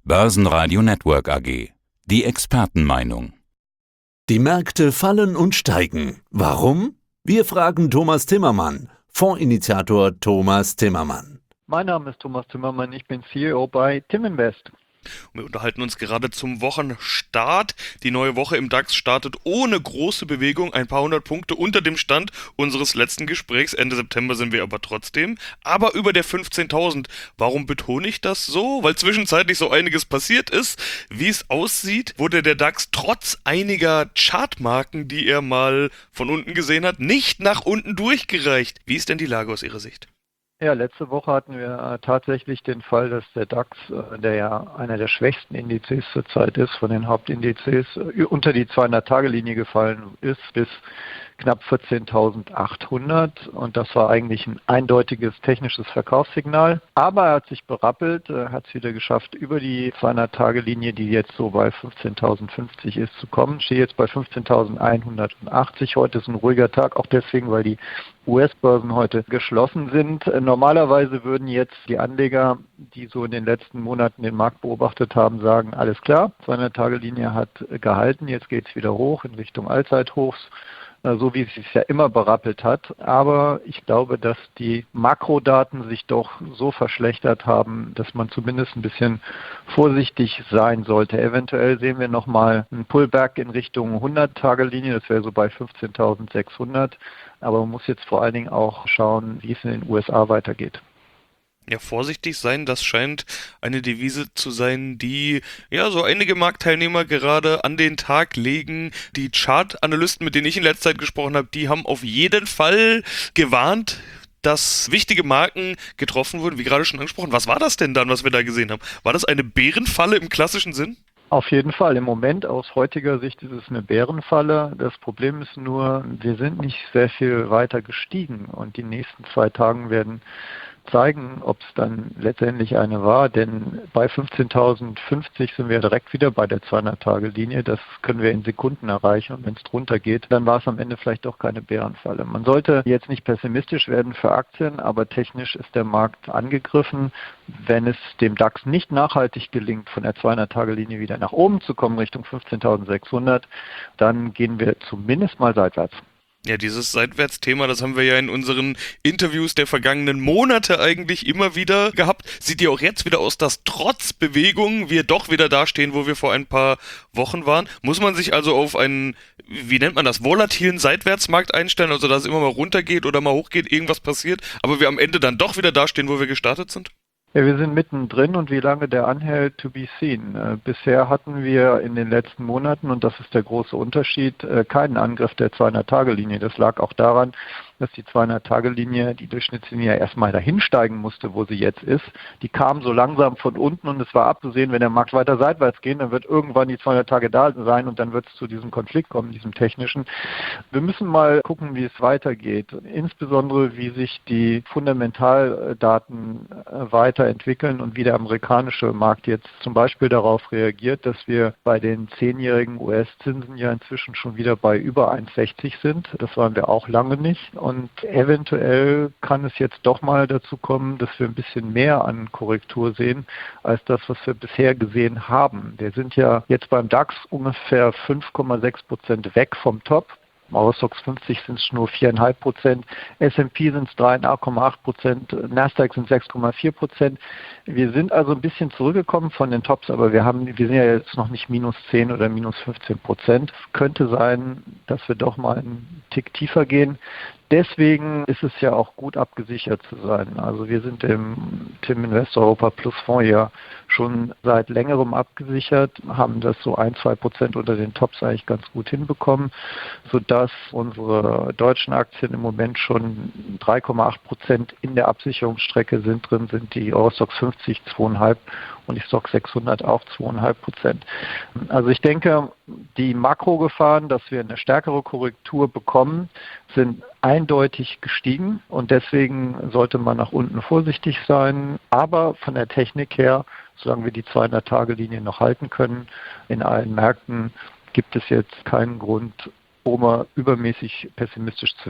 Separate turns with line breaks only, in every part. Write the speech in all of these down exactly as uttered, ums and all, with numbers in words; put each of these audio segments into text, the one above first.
Börsenradio Network A G. Die Expertenmeinung.
Die Märkte fallen und steigen. Warum? Wir fragen Thomas Timmermann, Fondsinitiator Thomas Timmermann.
Mein Name ist Thomas Timmermann, ich bin C E O bei Timinvest.
Wir unterhalten uns gerade zum Wochenstart. Die neue Woche im DAX startet ohne große Bewegung, ein paar hundert Punkte unter dem Stand unseres letzten Gesprächs. Ende September sind wir aber trotzdem. Aber über der fünfzehntausend. Warum betone ich das so? Weil zwischenzeitlich so einiges passiert ist. Wie es aussieht, wurde der DAX trotz einiger Chartmarken, die er mal von unten gesehen hat, nicht nach unten durchgereicht. Wie ist denn die Lage aus Ihrer Sicht?
Ja, letzte Woche hatten wir äh, tatsächlich den Fall, dass der DAX, äh, der ja einer der schwächsten Indizes zurzeit ist, von den Hauptindizes, äh, unter die zweihundert-Tage-Linie gefallen ist bis knapp vierzehntausendachthundert, und das war eigentlich ein eindeutiges technisches Verkaufssignal. Aber er hat sich berappelt, äh, hat es wieder geschafft, über die zweihundert-Tage-Linie, die jetzt so bei fünfzehntausendfünfzig ist, zu kommen. Ich stehe jetzt bei fünfzehntausendeinhundertachtzig. Heute ist ein ruhiger Tag, auch deswegen, weil die U S-Börsen heute geschlossen sind. Normalerweise würden jetzt die Anleger, die so in den letzten Monaten den Markt beobachtet haben, sagen, alles klar, zweihundert-Tage-Linie hat gehalten, jetzt geht es wieder hoch in Richtung Allzeithochs, so wie es sich ja immer berappelt hat. Aber ich glaube, dass die Makrodaten sich doch so verschlechtert haben, dass man zumindest ein bisschen vorsichtig sein sollte. Eventuell sehen wir nochmal einen Pullback in Richtung hundert-Tage-Linie, das wäre so bei fünfzehntausendsechshundert. Aber man muss jetzt vor allen Dingen auch schauen, wie es in den U S A weitergeht.
Ja, vorsichtig sein, das scheint eine Devise zu sein, die ja so einige Marktteilnehmer gerade an den Tag legen. Die Chart-Analysten, mit denen ich in letzter Zeit gesprochen habe, die haben auf jeden Fall gewarnt, dass wichtige Marken getroffen wurden, wie gerade schon angesprochen. Was war das denn dann, was wir da gesehen haben? War das eine Bärenfalle im klassischen Sinn?
Auf jeden Fall. Im Moment aus heutiger Sicht ist es eine Bärenfalle. Das Problem ist nur, wir sind nicht sehr viel weiter gestiegen, und die nächsten zwei Tage werden zeigen, ob es dann letztendlich eine war, denn bei fünfzehntausendfünfzig sind wir direkt wieder bei der zweihundert-Tage-Linie. Das können wir in Sekunden erreichen, und wenn es drunter geht, dann war es am Ende vielleicht doch keine Bärenfalle. Man sollte jetzt nicht pessimistisch werden für Aktien, aber technisch ist der Markt angegriffen. Wenn es dem DAX nicht nachhaltig gelingt, von der zweihundert-Tage-Linie wieder nach oben zu kommen, Richtung fünfzehntausendsechshundert, dann gehen wir zumindest mal seitwärts.
Ja, dieses Seitwärtsthema, das haben wir ja in unseren Interviews der vergangenen Monate eigentlich immer wieder gehabt. Sieht ja auch jetzt wieder aus, dass trotz Bewegung wir doch wieder dastehen, wo wir vor ein paar Wochen waren. Muss man sich also auf einen, wie nennt man das, volatilen Seitwärtsmarkt einstellen, also dass es immer mal runtergeht oder mal hochgeht, irgendwas passiert, aber wir am Ende dann doch wieder dastehen, wo wir gestartet sind?
Ja, wir sind mittendrin, und wie lange der anhält, to be seen. Äh, bisher hatten wir in den letzten Monaten, und das ist der große Unterschied, äh, keinen Angriff der zweihundert-Tage-Linie. Das lag auch daran, dass die zweihundert-Tage-Linie, die Durchschnittslinie, erstmal dahin steigen musste, wo sie jetzt ist. Die kam so langsam von unten, und es war abzusehen, wenn der Markt weiter seitwärts geht, dann wird irgendwann die zweihundert Tage da sein, und dann wird es zu diesem Konflikt kommen, diesem technischen. Wir müssen mal gucken, wie es weitergeht, insbesondere wie sich die Fundamentaldaten weiterentwickeln und wie der amerikanische Markt jetzt zum Beispiel darauf reagiert, dass wir bei den zehnjährigen U S-Zinsen ja inzwischen schon wieder bei über eins Komma sechzig sind. Das waren wir auch lange nicht. Und eventuell kann es jetzt doch mal dazu kommen, dass wir ein bisschen mehr an Korrektur sehen, als das, was wir bisher gesehen haben. Wir sind ja jetzt beim DAX ungefähr fünf Komma sechs Prozent weg vom Top. Im Eurostoxx fünfzig sind es nur vier Komma fünf Prozent, S und P sind es drei Komma acht Prozent, Nasdaq sind sechs Komma vier Prozent. Wir sind also ein bisschen zurückgekommen von den Tops, aber wir haben, wir sind ja jetzt noch nicht minus zehn oder minus fünfzehn Prozent. Könnte sein, dass wir doch mal einen Tick tiefer gehen. Deswegen ist es ja auch gut abgesichert zu sein. Also wir sind im Timinvest Europa Plus Fonds ja schon seit längerem abgesichert, haben das so ein, zwei Prozent unter den Tops eigentlich ganz gut hinbekommen, sodass unsere deutschen Aktien im Moment schon drei Komma acht Prozent in der Absicherungsstrecke sind drin, sind die Eurostoxx fünfzig zwei Komma fünf und die Stoxx sechshundert auch zwei Komma fünf Prozent. Also ich denke, die Makrogefahren, dass wir eine stärkere Korrektur bekommen, sind eindeutig gestiegen, und deswegen sollte man nach unten vorsichtig sein. Aber von der Technik her, solange wir die zweihundert-Tage-Linie noch halten können, in allen Märkten gibt es jetzt keinen Grund, um übermäßig pessimistisch zu werden.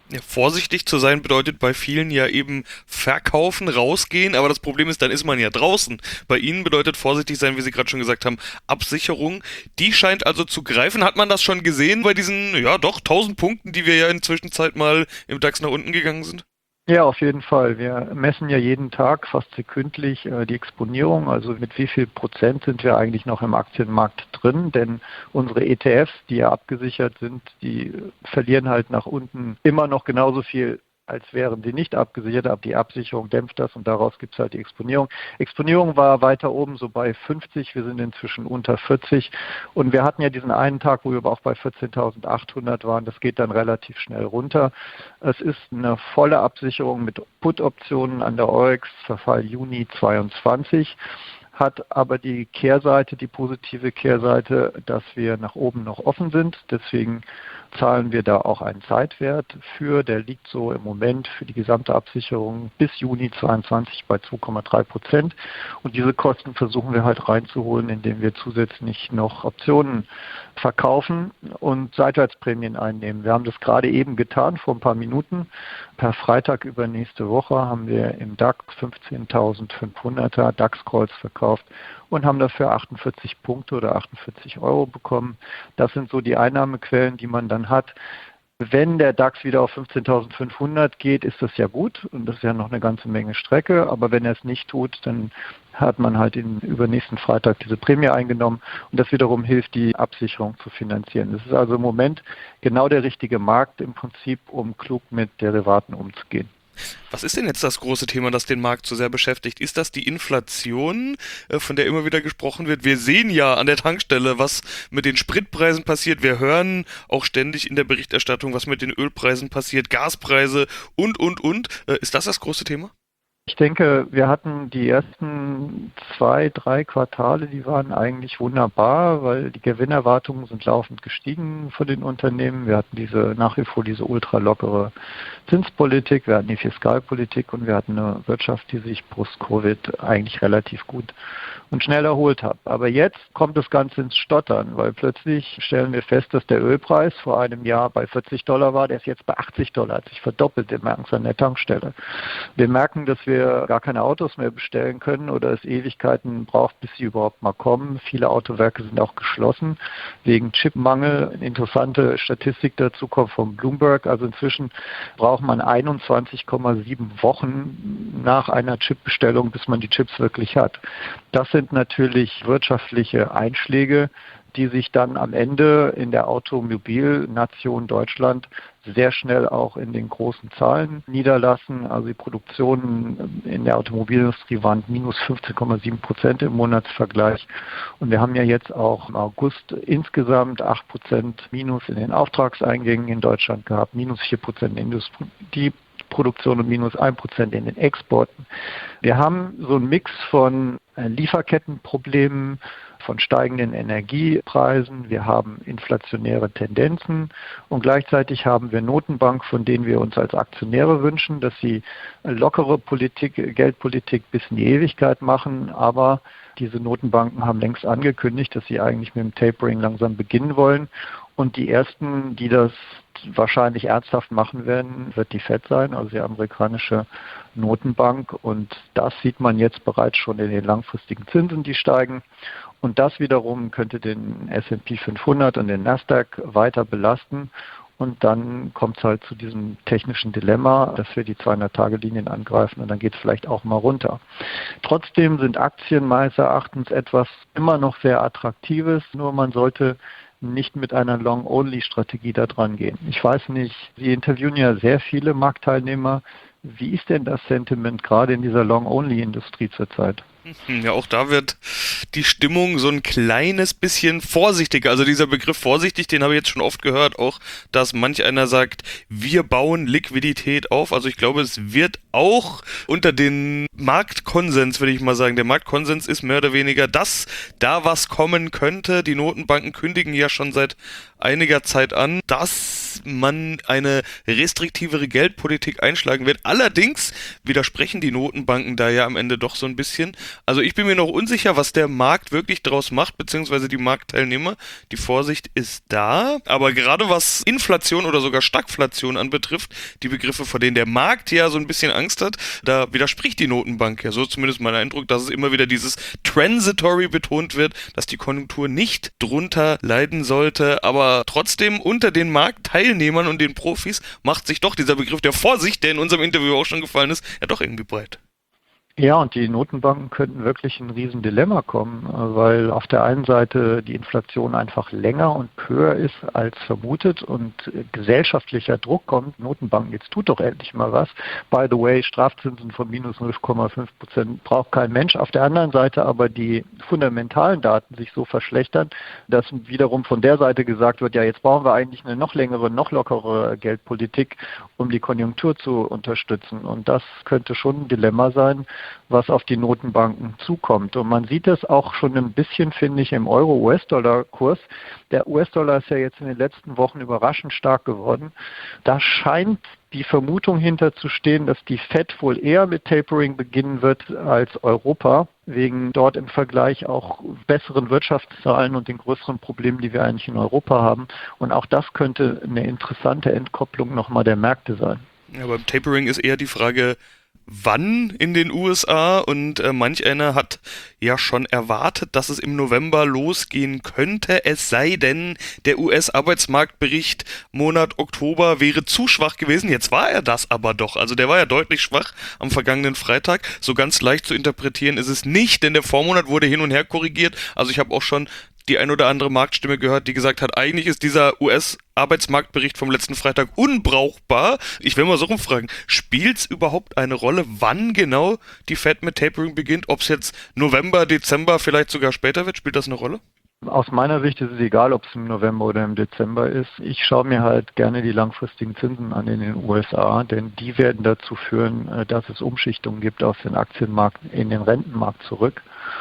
Ja, vorsichtig zu sein bedeutet bei vielen ja eben verkaufen, rausgehen, aber das Problem ist, dann ist man ja draußen. Bei Ihnen bedeutet vorsichtig sein, wie Sie gerade schon gesagt haben, Absicherung. Die scheint also zu greifen. Hat man das schon gesehen bei diesen, ja doch, tausend Punkten, die wir ja in der Zwischenzeit mal im DAX nach unten gegangen sind?
Ja, auf jeden Fall. Wir messen ja jeden Tag, fast sekündlich, äh, die Exponierung, also mit wie viel Prozent sind wir eigentlich noch im Aktienmarkt drin, denn unsere E T Fs, die ja abgesichert sind, die verlieren halt nach unten immer noch genauso viel, als wären sie nicht abgesichert, aber die Absicherung dämpft das und daraus gibt es halt die Exponierung. Exponierung war weiter oben so bei fünfzig, wir sind inzwischen unter vierzig und wir hatten ja diesen einen Tag, wo wir aber auch bei vierzehntausendachthundert waren, das geht dann relativ schnell runter. Es ist eine volle Absicherung mit Put-Optionen an der Eurex, Verfall Juni zweiundzwanzig. Hat aber die Kehrseite, die positive Kehrseite, dass wir nach oben noch offen sind. Deswegen zahlen wir da auch einen Zeitwert für. Der liegt so im Moment für die gesamte Absicherung bis Juni zweiundzwanzig bei zwei Komma drei Prozent. Und diese Kosten versuchen wir halt reinzuholen, indem wir zusätzlich noch Optionen verkaufen und Seitwärtsprämien einnehmen. Wir haben das gerade eben getan, vor ein paar Minuten. Per Freitag über nächste Woche haben wir im DAX fünfzehntausendfünfhunderter DAX-Calls verkauft und haben dafür achtundvierzig Punkte oder achtundvierzig Euro bekommen. Das sind so die Einnahmequellen, die man dann hat. Wenn der DAX wieder auf fünfzehntausendfünfhundert geht, ist das ja gut und das ist ja noch eine ganze Menge Strecke. Aber wenn er es nicht tut, dann hat man halt in, übernächsten Freitag diese Prämie eingenommen und das wiederum hilft, die Absicherung zu finanzieren. Das ist also im Moment genau der richtige Markt im Prinzip, um klug mit Derivaten umzugehen.
Was ist denn jetzt das große Thema, das den Markt so sehr beschäftigt? Ist das die Inflation, von der immer wieder gesprochen wird? Wir sehen ja an der Tankstelle, was mit den Spritpreisen passiert. Wir hören auch ständig in der Berichterstattung, was mit den Ölpreisen passiert, Gaspreise und, und, und. Ist das das große Thema?
Ich denke, wir hatten die ersten zwei, drei Quartale, die waren eigentlich wunderbar, weil die Gewinnerwartungen sind laufend gestiegen von den Unternehmen. Wir hatten diese nach wie vor diese ultralockere Zinspolitik, wir hatten die Fiskalpolitik und wir hatten eine Wirtschaft, die sich post-Covid eigentlich relativ gut und schnell erholt hat. Aber jetzt kommt das Ganze ins Stottern, weil plötzlich stellen wir fest, dass der Ölpreis vor einem Jahr bei vierzig Dollar war, der ist jetzt bei achtzig Dollar, hat sich verdoppelt, wir merken es an der Tankstelle. Wir merken, dass wir gar keine Autos mehr bestellen können oder es Ewigkeiten braucht, bis sie überhaupt mal kommen. Viele Autowerke sind auch geschlossen wegen Chipmangel. Eine interessante Statistik dazu kommt von Bloomberg. Also inzwischen braucht man einundzwanzig Komma sieben Wochen nach einer Chipbestellung, bis man die Chips wirklich hat. Das sind natürlich wirtschaftliche Einschläge, die sich dann am Ende in der Automobilnation Deutschland sehr schnell auch in den großen Zahlen niederlassen. Also die Produktionen in der Automobilindustrie waren minus fünfzehn Komma sieben Prozent im Monatsvergleich. Und wir haben ja jetzt auch im August insgesamt acht Prozent Minus in den Auftragseingängen in Deutschland gehabt, minus vier Prozent in der Industrieproduktion und minus ein Prozent in den Exporten. Wir haben so einen Mix von Lieferkettenproblemen, von steigenden Energiepreisen, wir haben inflationäre Tendenzen und gleichzeitig haben wir Notenbank, von denen wir uns als Aktionäre wünschen, dass sie lockere Politik, Geldpolitik bis in die Ewigkeit machen, aber diese Notenbanken haben längst angekündigt, dass sie eigentlich mit dem Tapering langsam beginnen wollen und die ersten, die das wahrscheinlich ernsthaft machen werden, wird die Fed sein, also die amerikanische Notenbank und das sieht man jetzt bereits schon in den langfristigen Zinsen, die steigen. Und das wiederum könnte den S und P fünfhundert und den Nasdaq weiter belasten. Und dann kommt es halt zu diesem technischen Dilemma, dass wir die zweihundert-Tage-Linien angreifen und dann geht es vielleicht auch mal runter. Trotzdem sind Aktien meines Erachtens etwas immer noch sehr Attraktives, nur man sollte nicht mit einer Long-Only-Strategie da dran gehen. Ich weiß nicht, Sie interviewen ja sehr viele Marktteilnehmer. Wie ist denn das Sentiment gerade in dieser Long-Only-Industrie zurzeit?
Ja, auch da wird die Stimmung so ein kleines bisschen vorsichtiger. Also dieser Begriff vorsichtig, den habe ich jetzt schon oft gehört, auch dass manch einer sagt, wir bauen Liquidität auf. Also ich glaube, es wird auch unter den Marktkonsens, würde ich mal sagen, der Marktkonsens ist mehr oder weniger, dass da was kommen könnte. Die Notenbanken kündigen ja schon seit einiger Zeit an, dass man eine restriktivere Geldpolitik einschlagen wird. Allerdings widersprechen die Notenbanken da ja am Ende doch so ein bisschen, Also ich bin mir noch unsicher, was der Markt wirklich draus macht, beziehungsweise die Marktteilnehmer. Die Vorsicht ist da, aber gerade was Inflation oder sogar Stagflation anbetrifft, die Begriffe, vor denen der Markt ja so ein bisschen Angst hat, da widerspricht die Notenbank ja. So zumindest mein Eindruck, dass es immer wieder dieses Transitory betont wird, dass die Konjunktur nicht drunter leiden sollte, aber trotzdem unter den Marktteilnehmern und den Profis macht sich doch dieser Begriff der Vorsicht, der in unserem Interview auch schon gefallen ist, ja doch irgendwie breit.
Ja, und die Notenbanken könnten wirklich in ein Riesendilemma kommen, weil auf der einen Seite die Inflation einfach länger und höher ist als vermutet und gesellschaftlicher Druck kommt. Notenbanken, jetzt tut doch endlich mal was. By the way, Strafzinsen von minus null Komma fünf Prozent braucht kein Mensch. Auf der anderen Seite aber die fundamentalen Daten sich so verschlechtern, dass wiederum von der Seite gesagt wird, ja, jetzt brauchen wir eigentlich eine noch längere, noch lockere Geldpolitik, um die Konjunktur zu unterstützen. Und das könnte schon ein Dilemma sein, was auf die Notenbanken zukommt. Und man sieht es auch schon ein bisschen, finde ich, im Euro-U S-Dollar-Kurs. Der U S-Dollar ist ja jetzt in den letzten Wochen überraschend stark geworden. Da scheint die Vermutung hinterzustehen, dass die Fed wohl eher mit Tapering beginnen wird als Europa, wegen dort im Vergleich auch besseren Wirtschaftszahlen und den größeren Problemen, die wir eigentlich in Europa haben. Und auch das könnte eine interessante Entkopplung nochmal der Märkte sein.
Ja, beim Tapering ist eher die Frage, wann in den U S A, und äh, manch einer hat ja schon erwartet, dass es im November losgehen könnte, es sei denn, der U S-Arbeitsmarktbericht Monat Oktober wäre zu schwach gewesen. Jetzt war er das aber doch, also der war ja deutlich schwach am vergangenen Freitag. So ganz leicht zu interpretieren ist es nicht, denn der Vormonat wurde hin und her korrigiert. Also ich habe auch schon die ein oder andere Marktstimme gehört, die gesagt hat, eigentlich ist dieser U S-Arbeitsmarktbericht vom letzten Freitag unbrauchbar. Ich will mal so rumfragen, spielt es überhaupt eine Rolle, wann genau die Fed mit Tapering beginnt? Ob es jetzt November, Dezember, vielleicht sogar später wird? Spielt das eine Rolle?
Aus meiner Sicht ist es egal, ob es im November oder im Dezember ist. Ich schaue mir halt gerne die langfristigen Zinsen an in den U S A, denn die werden dazu führen, dass es Umschichtungen gibt aus dem Aktienmarkt in den Rentenmarkt zurück.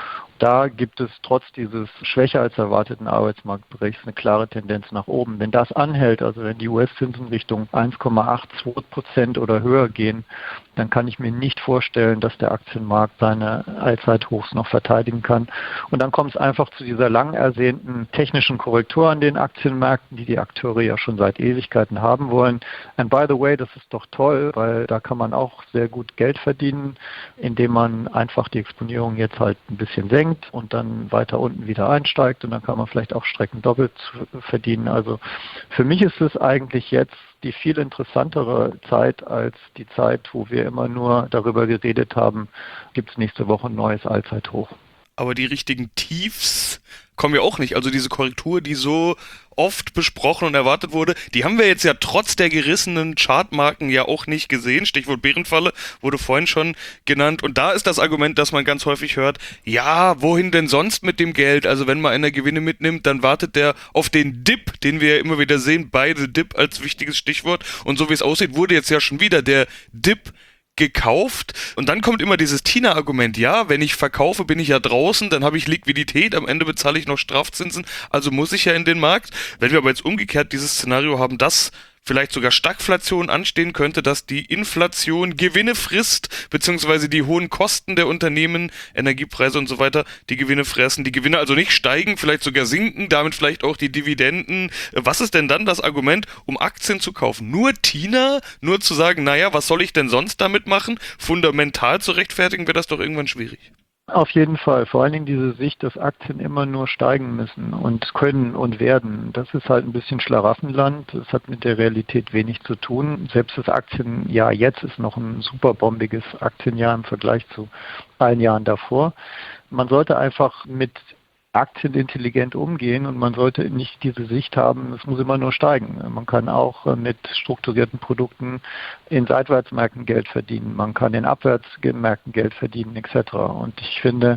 Da gibt es trotz dieses schwächer als erwarteten Arbeitsmarktberichts eine klare Tendenz nach oben. Wenn das anhält, also wenn die U S-Zinsen Richtung eins Komma zweiundachtzig Prozent oder höher gehen, dann kann ich mir nicht vorstellen, dass der Aktienmarkt seine Allzeithochs noch verteidigen kann. Und dann kommt es einfach zu dieser lang ersehnten technischen Korrektur an den Aktienmärkten, die die Akteure ja schon seit Ewigkeiten haben wollen. And by the way, das ist doch toll, weil da kann man auch sehr gut Geld verdienen, indem man einfach die Exponierung jetzt halt ein bisschen senkt und dann weiter unten wieder einsteigt, und dann kann man vielleicht auch Strecken doppelt verdienen. Also für mich ist es eigentlich jetzt die viel interessantere Zeit als die Zeit, wo wir immer nur darüber geredet haben, gibt es nächste Woche ein neues Allzeithoch.
Aber die richtigen Tiefs kommen ja auch nicht. Also diese Korrektur, die so oft besprochen und erwartet wurde, die haben wir jetzt ja trotz der gerissenen Chartmarken ja auch nicht gesehen. Stichwort Bärenfalle wurde vorhin schon genannt. Und da ist das Argument, das man ganz häufig hört, ja, wohin denn sonst mit dem Geld? Also wenn mal einer Gewinne mitnimmt, dann wartet der auf den Dip, den wir ja immer wieder sehen, by the Dip als wichtiges Stichwort. Und so wie es aussieht, wurde jetzt ja schon wieder der Dip gekauft, und dann kommt immer dieses Tina-Argument, ja, wenn ich verkaufe, bin ich ja draußen, dann habe ich Liquidität, am Ende bezahle ich noch Strafzinsen, also muss ich ja in den Markt. Wenn wir aber jetzt umgekehrt dieses Szenario haben, dass vielleicht sogar Stagflation anstehen könnte, dass die Inflation Gewinne frisst, beziehungsweise die hohen Kosten der Unternehmen, Energiepreise und so weiter, die Gewinne fressen, die Gewinne also nicht steigen, vielleicht sogar sinken, damit vielleicht auch die Dividenden. Was ist denn dann das Argument, um Aktien zu kaufen? Nur Tina? Nur zu sagen, naja, was soll ich denn sonst damit machen? Fundamental zu rechtfertigen, wird das doch irgendwann schwierig.
Auf jeden Fall. Vor allen Dingen diese Sicht, dass Aktien immer nur steigen müssen und können und werden. Das ist halt ein bisschen Schlaraffenland. Das hat mit der Realität wenig zu tun. Selbst das Aktienjahr jetzt ist noch ein super bombiges Aktienjahr im Vergleich zu allen Jahren davor. Man sollte einfach mit Aktien intelligent umgehen, und man sollte nicht diese Sicht haben, es muss immer nur steigen. Man kann auch mit strukturierten Produkten in Seitwärtsmärkten Geld verdienen, man kann in Abwärtsmärkten Geld verdienen et cetera. Und ich finde,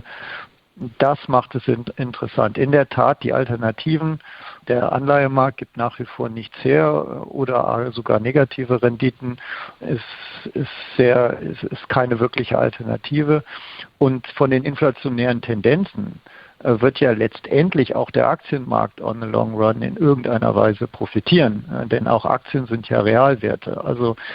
das macht es interessant. In der Tat, die Alternativen, der Anleihemarkt gibt nach wie vor nichts her oder sogar negative Renditen, ist, ist, sehr, ist, ist keine wirkliche Alternative. Und von den inflationären Tendenzen wird ja letztendlich auch der Aktienmarkt on the long run in irgendeiner Weise profitieren. Denn auch Aktien sind ja Realwerte. Also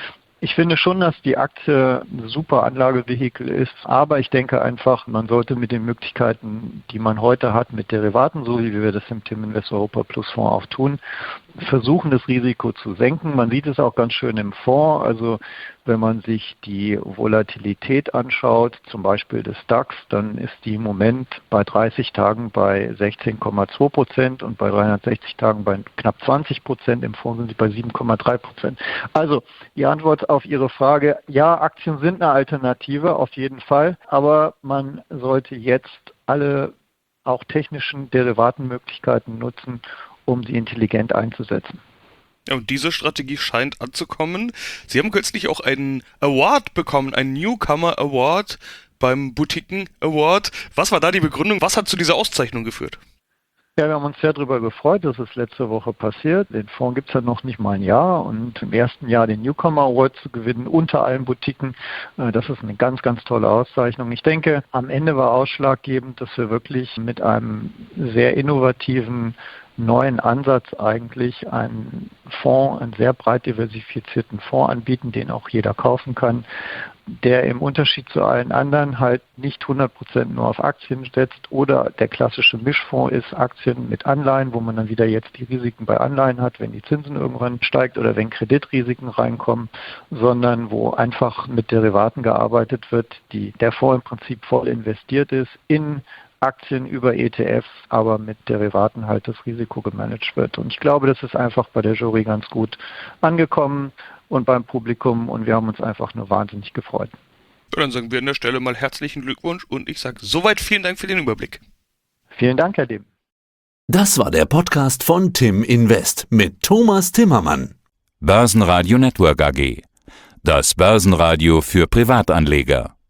Ich finde schon, dass die Aktie ein super Anlagevehikel ist, aber ich denke einfach, man sollte mit den Möglichkeiten, die man heute hat, mit Derivaten, so wie wir das im Tim Invest Europa Plus Fonds auch tun, versuchen, das Risiko zu senken. Man sieht es auch ganz schön im Fonds, also wenn man sich die Volatilität anschaut, zum Beispiel des DAX, dann ist die im Moment bei dreißig Tagen bei sechzehn Komma zwei Prozent und bei dreihundertsechzig Tagen bei knapp zwanzig Prozent. Im Fonds sind sie bei sieben Komma drei Prozent. Also die Antwort auf Ihre Frage, ja, Aktien sind eine Alternative, auf jeden Fall, aber man sollte jetzt alle auch technischen Derivatenmöglichkeiten nutzen, um sie intelligent einzusetzen.
Ja, und diese Strategie scheint anzukommen. Sie haben kürzlich auch einen Award bekommen, einen Newcomer Award beim Boutiquen Award. Was war da die Begründung? Was hat zu dieser Auszeichnung geführt?
Ja, wir haben uns sehr darüber gefreut, dass es letzte Woche passiert. Den Fonds gibt es ja noch nicht mal ein Jahr und im ersten Jahr den Newcomer Award zu gewinnen unter allen Boutiquen, das ist eine ganz, ganz tolle Auszeichnung. Ich denke, am Ende war ausschlaggebend, dass wir wirklich mit einem sehr innovativen neuen Ansatz eigentlich einen Fonds, einen sehr breit diversifizierten Fonds anbieten, den auch jeder kaufen kann, der im Unterschied zu allen anderen halt nicht hundert Prozent nur auf Aktien setzt oder der klassische Mischfonds ist Aktien mit Anleihen, wo man dann wieder jetzt die Risiken bei Anleihen hat, wenn die Zinsen irgendwann steigt oder wenn Kreditrisiken reinkommen, sondern wo einfach mit Derivaten gearbeitet wird, die der Fonds im Prinzip voll investiert ist in Aktien über E T Fs, aber mit Derivaten halt das Risiko gemanagt wird. Und ich glaube, das ist einfach bei der Jury ganz gut angekommen und beim Publikum und wir haben uns einfach nur wahnsinnig gefreut.
Ja, dann sagen wir an der Stelle mal herzlichen Glückwunsch und ich sage soweit vielen Dank für den Überblick.
Vielen Dank, Herr Dehm.
Das war der Podcast von Tim Invest mit Thomas Timmermann.
Börsenradio Network A G. Das Börsenradio für Privatanleger.